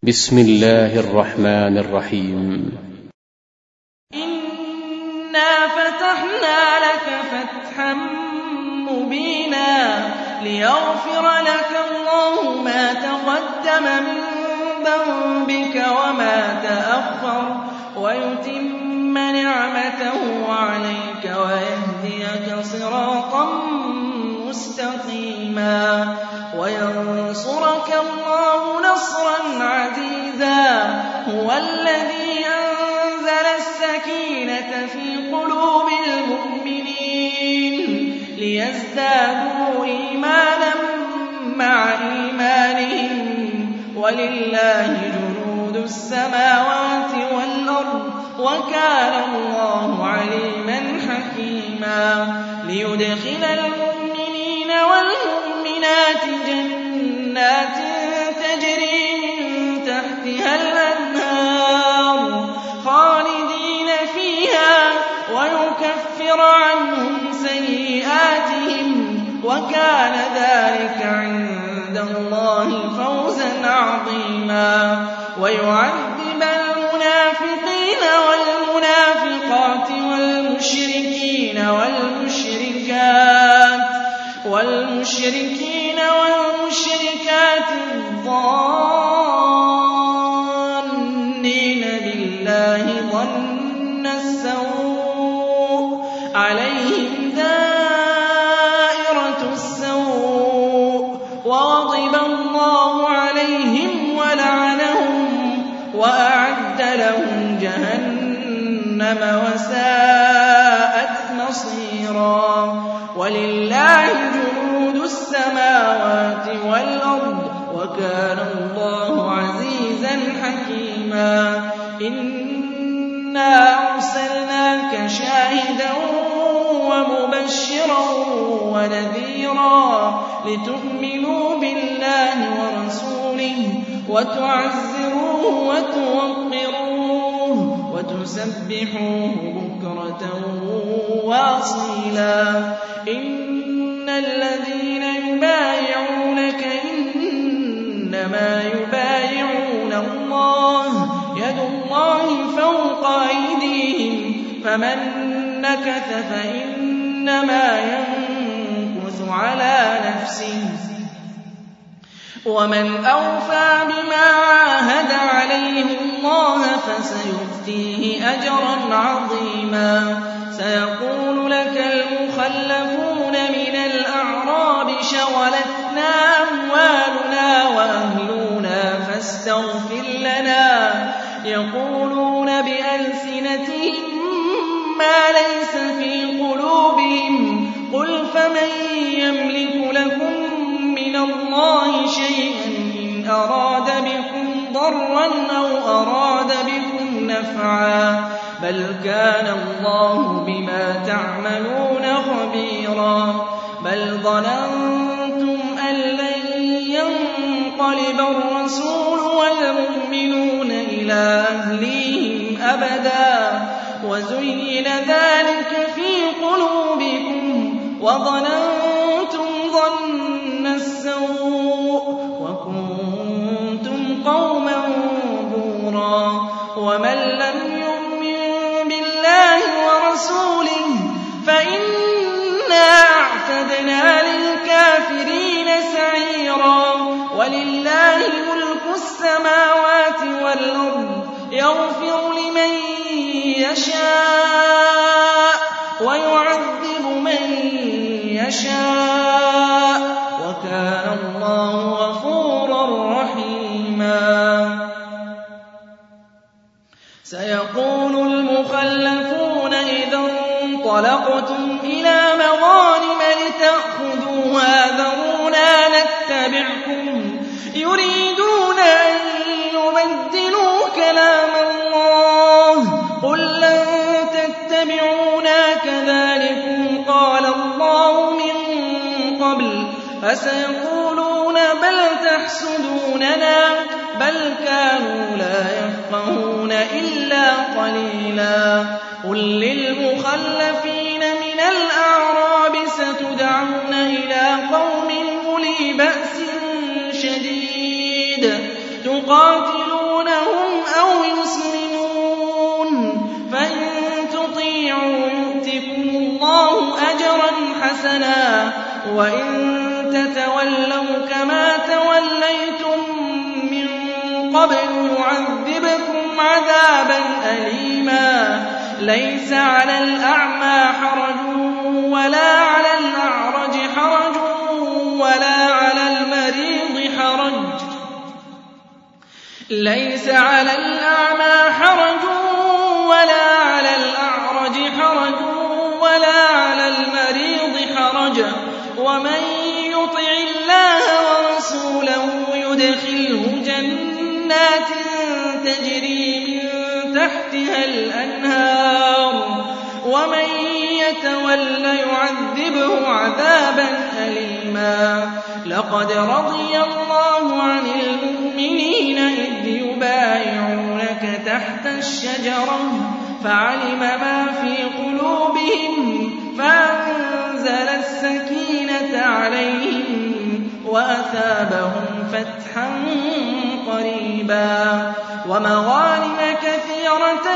بسم الله الرحمن الرحيم. إنا فتحنا لك فتحا مبينا ليغفر لك الله ما تقدم من ذنبك وما تأخر ويتم نعمته عليك ويهديك صراطا مستقيما وينصرك الله نصرا عزيزا. هو الذي أنزل السكينة في قلوب المؤمنين ليزدادوا إيمانا مع إيمانهم ولله جنود السماوات والأرض وكان الله عليما حكيما. ليدخل المؤمنين والمؤمنات جنات تجري من تحتها الأنهار خالدين فيها ويكفر عنهم سيئاتهم وكان ذلك عند الله فوزا عظيما. ويعذب المنافقين والمنافقات والمشركين والمشركات الظانين بالله ظن السوء عليهم دائرة السوء وغضب الله عليهم ولعنهم وأعد لهم جهنم وساءت مصيرا. ولله جنود السماوات والأرض وكان الله عزيزا حكيما. إنا أرسلناك شاهدا ومبشرا ونذيرا لتؤمنوا بالله ورسوله وتعزروه وتوقروه وتسبحوه بكرة وأصيلا. إن الذين يبايعونك إنما يبايعون الله يد الله فوق أيديهم فمن نكث فإنما ينكث على نفسه ومن أوفى بما عاهد عليه الله فسيؤتيه أجرا عظيما. سيقول لك المخلفون من الأعراب شغلتنا أموالنا وأهلنا فاستغفر لنا يقولون بألسنتهم ما ليس في قلوبهم قل فمن يملك لكم من الله شيئا إن أراد بكم ضرا أو أراد بكم نفعا بل كان الله بما تعملون خبيرا. بل ظننتم أن لن ينقلب الرسول والمؤمنون إلى أهليهم أبدا وزين ذلك في قلوبكم وظننتم ظن السوء وكنتم قوما بورا. ومن لم يؤمن بالله ورسوله فإنا أعتدنا للكافرين سعيرا. ولله ملك السماوات والأرض يغفر لمن يشاء ويعذب من يشاء وكان الله غفورا رحيما. سيقول المخلفون إذا انطلقتم إلى مغانم لتأخذوها ذرونا نتبعكم يريدون أن يبدلوا كلام الله قل لن تتبعونا كذلكم قال الله من قبل فسيقولون بل تحسدوننا بل كانوا لا يفقهون إلا قليلا. قل للمخلفين من الأعراب ستدعون إلى قوم أولي بأس شديد تقاتلون مسلمون فإن تطيعوا يؤتكم الله أجرا حسنا وإن تتولوا كما توليتم من قبل يعذبكم عذابا أليما ليس على الأعمى حرج ولا على الأعرج حرج ولا على المريض حرج ليس على الأعمى حرج ولا على الأعرج حرج ولا على المريض حرج ومن يطع الله ورسوله يدخله جنات تجري من تحتها الأنهار ومن يتول يعذبه عذابا أليما لقد رضي الله عن المؤمنين إذ يبايعونك تحت الشجرة فعلم ما في قلوبهم فأنزل السكينة عليهم وأثابهم فتحا قريبا ومغانم كثيرة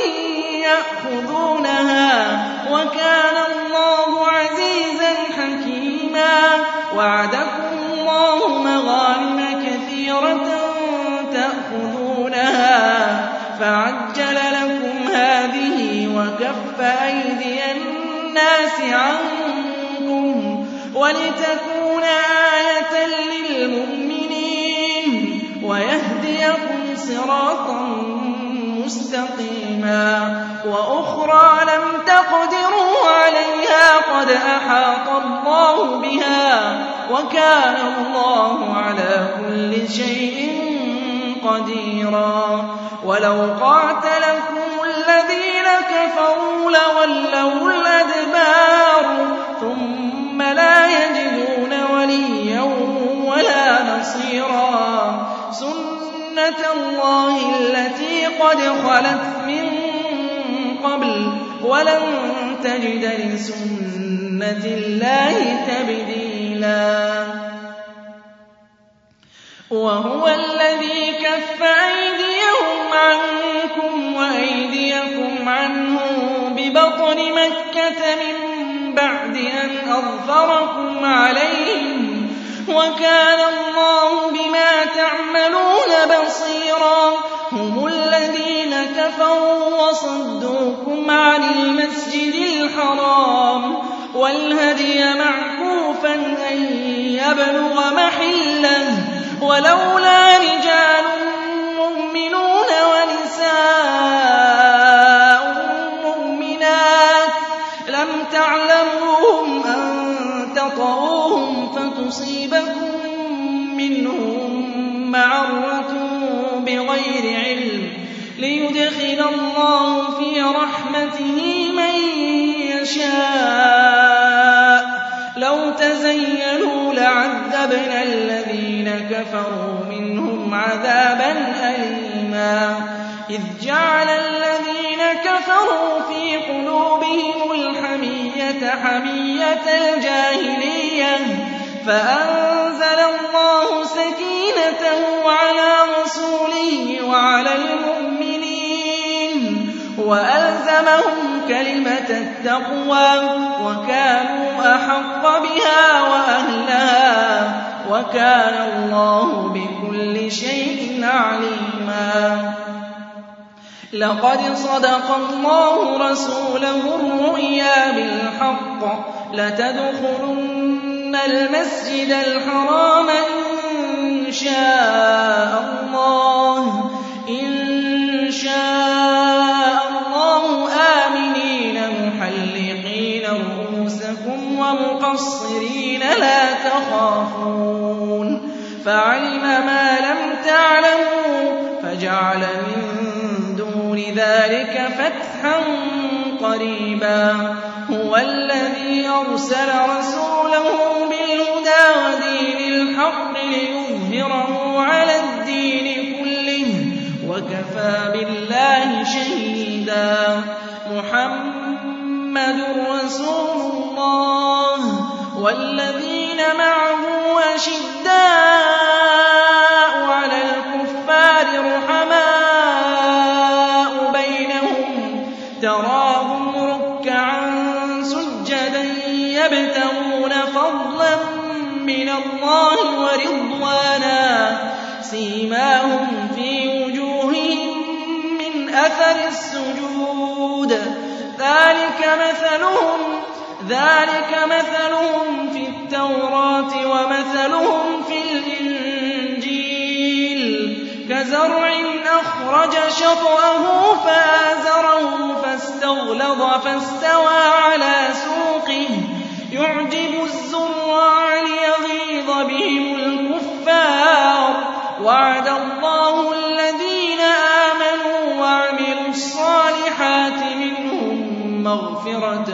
يأخذونها وكان الله عزيزا حكيما وعدكم الله مغانم كثيرة تأخذونها فعجل لكم هذه وكف أيدي الناس عنكم ولتكون آية للمؤمنين ويهديكم صراطا مستقيما وأخرى لم تقدروا عليها قد أحاط الله بها وكان الله على كل شيء قديرا ولو قاتلكم الذين كفروا لولوا الأدبار ثم لا يجدون وليا ولا نصيرا سنة الله التي قد خلت من قبل ولن تجد لسنة الله تبديلا وهو الذي كف أيديهم عنكم وأيديكم عنهم ببطن مكة من بعد أن أظفركم عليهم وكان الله بما تعملون بصيرا هم الذين كفروا وصدوكم عن المسجد الحرام والهدي معكوفا أن يبلغ محله ولولا رجال مؤمنون ونساء مؤمنات لم تعلموهم أن تطؤوهم فتصيبكم منهم معرة بغير علم ليدخل الله في رحمته من يشاء لو تزيلوا لعذبنا الذين كفروا منهم عذابا أليما إذ جعل الذين كفروا في قلوبهم الحمية حمية الجاهلية فأنزل الله سكينته على رسوله وعلى المؤمنين وألزمهم كلمة التقوى وكانوا أحق بها وأهلها وكان الله بكل شيء عليما لقد صدق الله رسوله الرؤيا بالحق لتدخلن المسجد الحرام إن شاء الله آمنين محلقين رؤوسكم ومقصرين لا تخافون فعلم ما لم تعلموا فجعل من دون ذلك فتحا قريبا هو الذي أرسل رسوله بالهدى ودين الحق ليظهره على الدين كله وكفى بالله شهيدا محمد رسول الله والذين معه أشداء على الكفار رحماء تراهم ركعا سجدا يبتغون فضلا من الله ورضوانا سيماهم في وجوههم من أثر السجود ذلك مثلهم في التوراة ومثلهم في الإنجيل كزرع أخرج شطأه فآزره فاستغلظ فاستوى على سوقه يعجب الزراع ليغيظ بهم الكفار وعد الله الذين آمنوا وعملوا الصالحات منهم مغفرة